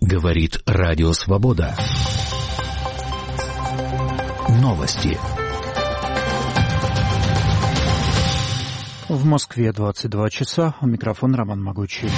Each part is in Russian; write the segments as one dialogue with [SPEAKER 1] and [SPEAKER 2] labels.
[SPEAKER 1] Говорит Радио Свобода. Новости.
[SPEAKER 2] В Москве 22 часа. У микрофона Роман Могучий.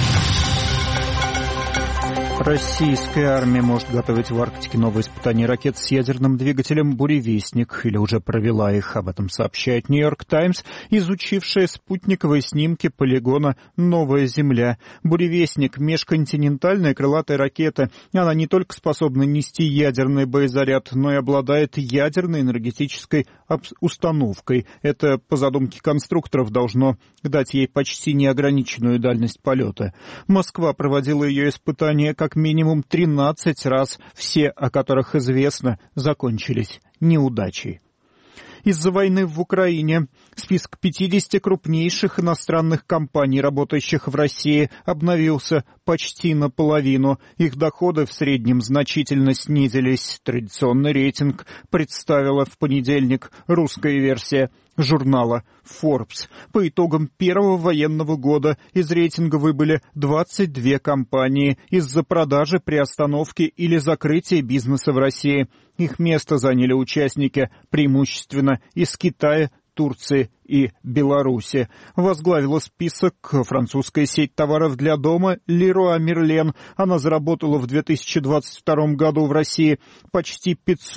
[SPEAKER 2] Российская армия может готовить в Арктике новые испытания ракет с ядерным двигателем «Буревестник» или уже провела их. Об этом сообщает «Нью-Йорк Таймс», изучившая спутниковые снимки полигона «Новая Земля». «Буревестник» — межконтинентальная крылатая ракета. Она не только способна нести ядерный боезаряд, но и обладает ядерной энергетической установкой. Это, по задумке конструкторов, должно дать ей почти неограниченную дальность полета. Москва проводила ее испытания как минимум 13 раз, все, о которых известно, закончились неудачей. Из-за войны в Украине список 50 крупнейших иностранных компаний, работающих в России, обновился почти наполовину. Их доходы в среднем значительно снизились. Традиционный рейтинг представила в понедельник русская версия журнала Forbes. По итогам первого военного года из рейтинга выбыли 22 компании из-за продажи, приостановки или закрытия бизнеса в России. Их место заняли участники преимущественно из Китая, Турции и Беларуси. Возглавила список французская сеть товаров для дома Leroy Merlin. Она заработала в 2022 году в России почти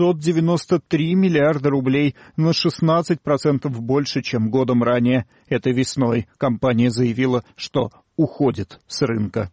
[SPEAKER 2] 593 миллиарда рублей, на 16% больше, чем годом ранее. Этой весной компания заявила, что уходит с рынка.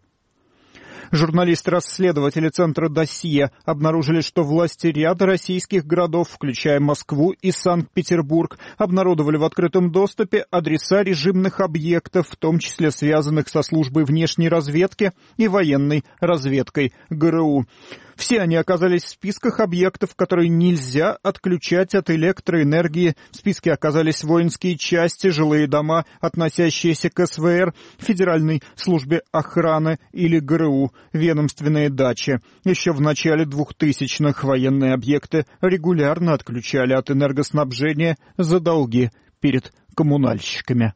[SPEAKER 2] Журналисты-расследователи Центра «Досье» обнаружили, что власти ряда российских городов, включая Москву и Санкт-Петербург, обнародовали в открытом доступе адреса режимных объектов, в том числе связанных со службой внешней разведки и военной разведкой ГРУ. Все они оказались в списках объектов, которые нельзя отключать от электроэнергии. В списке оказались воинские части, жилые дома, относящиеся к СВР, Федеральной службе охраны или ГРУ, ведомственные дачи. Еще в начале 2000-х военные объекты регулярно отключали от энергоснабжения за долги перед коммунальщиками.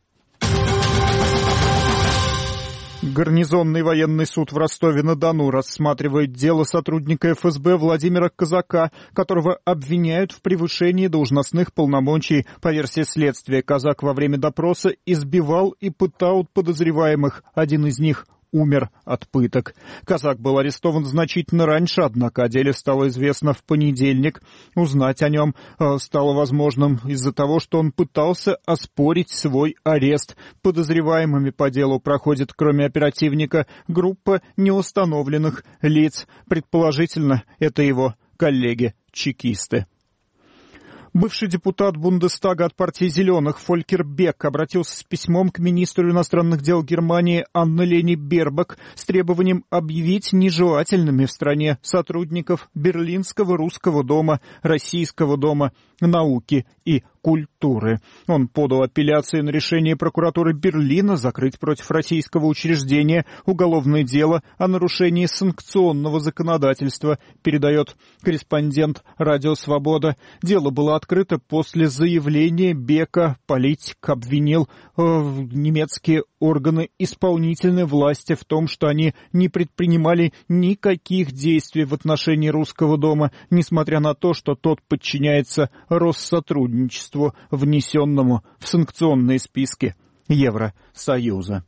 [SPEAKER 2] Гарнизонный военный суд в Ростове-на-Дону рассматривает дело сотрудника ФСБ Владимира Казака, которого обвиняют в превышении должностных полномочий. По версии следствия, Казак во время допроса избивал и пытал подозреваемых. Один из них умер от пыток. Казак был арестован значительно раньше, однако о деле стало известно в понедельник. Узнать о нем стало возможным из-за того, что он пытался оспорить свой арест. Подозреваемыми по делу проходит, кроме оперативника, группа неустановленных лиц. Предположительно, это его коллеги-чекисты. Бывший депутат Бундестага от партии «Зеленых» Фолькер Бек обратился с письмом к министру иностранных дел Германии Анне-Лене Бербак с требованием объявить нежелательными в стране сотрудников Берлинского русского дома, Российского дома науки и культуры. Он подал апелляцию на решение прокуратуры Берлина закрыть против российского учреждения уголовное дело о нарушении санкционного законодательства, передает корреспондент «Радио Свобода». Дело было открыто после заявления Бека. Политик обвинил немецкие органы исполнительной власти в том, что они не предпринимали никаких действий в отношении Русского дома, несмотря на то, что тот подчиняется Россотрудничеству, внесенному в санкционные списки Евросоюза.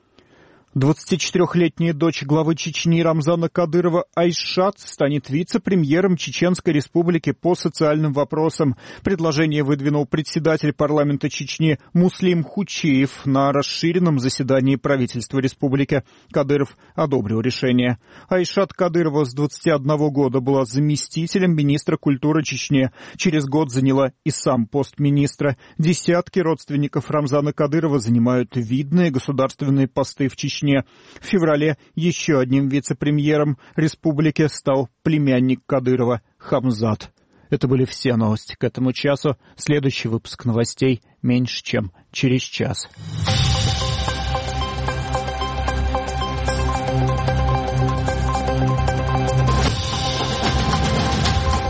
[SPEAKER 2] 24-летняя дочь главы Чечни Рамзана Кадырова Айшат станет вице-премьером Чеченской Республики по социальным вопросам. Предложение выдвинул председатель парламента Чечни Муслим Хучиев на расширенном заседании правительства республики. Кадыров одобрил решение. Айшат Кадырова с 21 года была заместителем министра культуры Чечни. Через год заняла и сам пост министра. Десятки родственников Рамзана Кадырова занимают видные государственные посты в Чечне. В феврале еще одним вице-премьером республики стал племянник Кадырова Хамзат. Это были все новости к этому часу. Следующий выпуск новостей меньше, чем через час.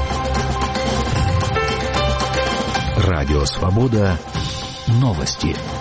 [SPEAKER 1] Радио Свобода. Новости.